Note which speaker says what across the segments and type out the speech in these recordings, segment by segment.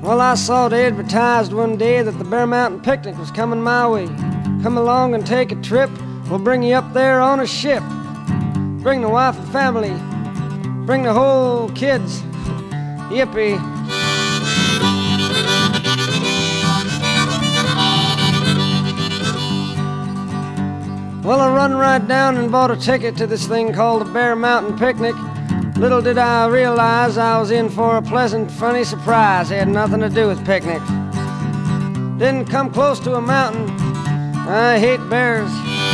Speaker 1: Well, I saw they advertised one day that the Bear Mountain picnic was coming my way. Come along and take a trip. We'll bring you up there on a ship. Bring the wife and family. Bring the whole kids. Yippee. Well, I run right down and bought a ticket to this thing called the Bear Mountain Picnic. Little did I realize I was in for a pleasant, funny surprise. It had nothing to do with picnics. Didn't come close to a mountain. I hate bears.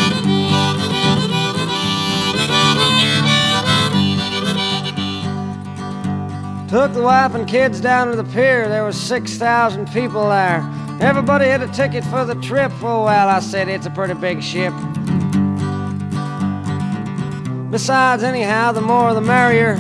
Speaker 1: Took the wife and kids down to the pier. There was 6,000 people there. Everybody had a ticket for the trip. Oh, well, I said, it's a pretty big ship. Besides, anyhow, the more the merrier.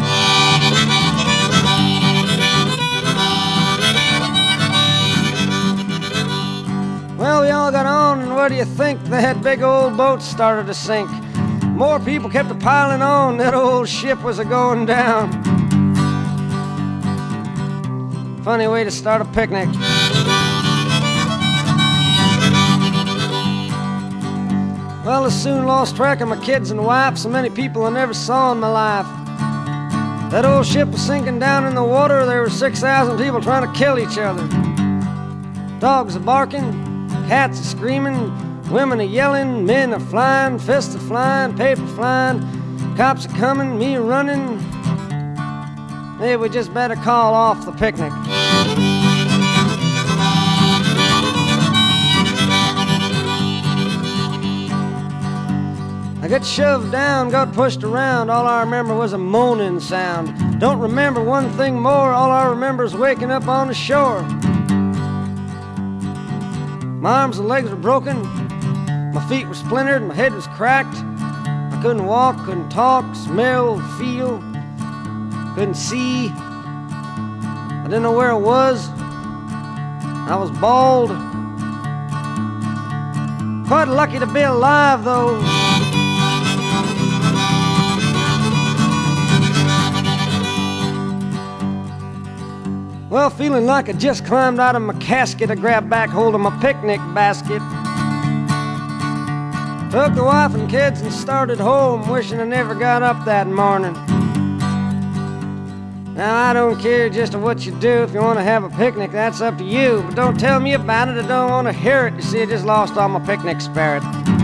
Speaker 1: Well, we all got on, and what do you think? That big old boat started to sink. More people kept piling on. That old ship was a-going down. Funny way to start a picnic. Well, I soon lost track of my kids and wife, so many people I never saw in my life. That old ship was sinking down in the water. There were 6,000 people trying to kill each other. Dogs are barking, cats are screaming, women are yelling, men are flying, fists are flying, paper flying, cops are coming, me running. Maybe we just better call off the picnic. I got shoved down, got pushed around. All I remember was a moaning sound. Don't remember one thing more. All I remember is waking up on the shore. My arms and legs were broken. My feet were splintered. My head was cracked. I couldn't walk, couldn't talk, smell, feel. Couldn't see. I didn't know where I was. I was bald. Quite lucky to be alive, though. Well, feeling like I just climbed out of my casket, I grabbed back hold of my picnic basket. Took the wife and kids and started home, wishing I never got up that morning. Now, I don't care just what you do. If you want to have a picnic, that's up to you. But don't tell me about it, I don't want to hear it. You see, I just lost all my picnic spirit.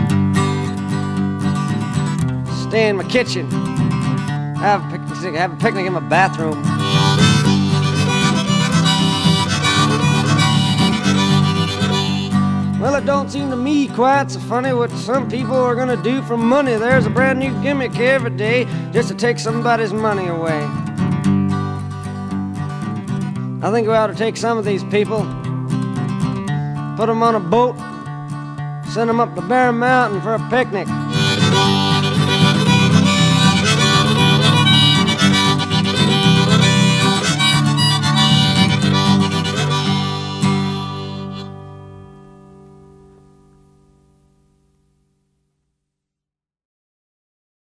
Speaker 1: Stay in my kitchen. Have a picnic in my bathroom. Well, it don't seem to me quite so funny what some people are gonna do for money. There's a brand new gimmick every day just to take somebody's money away. I think we ought to take some of these people, put them on a boat, send them up to Bear Mountain for a picnic.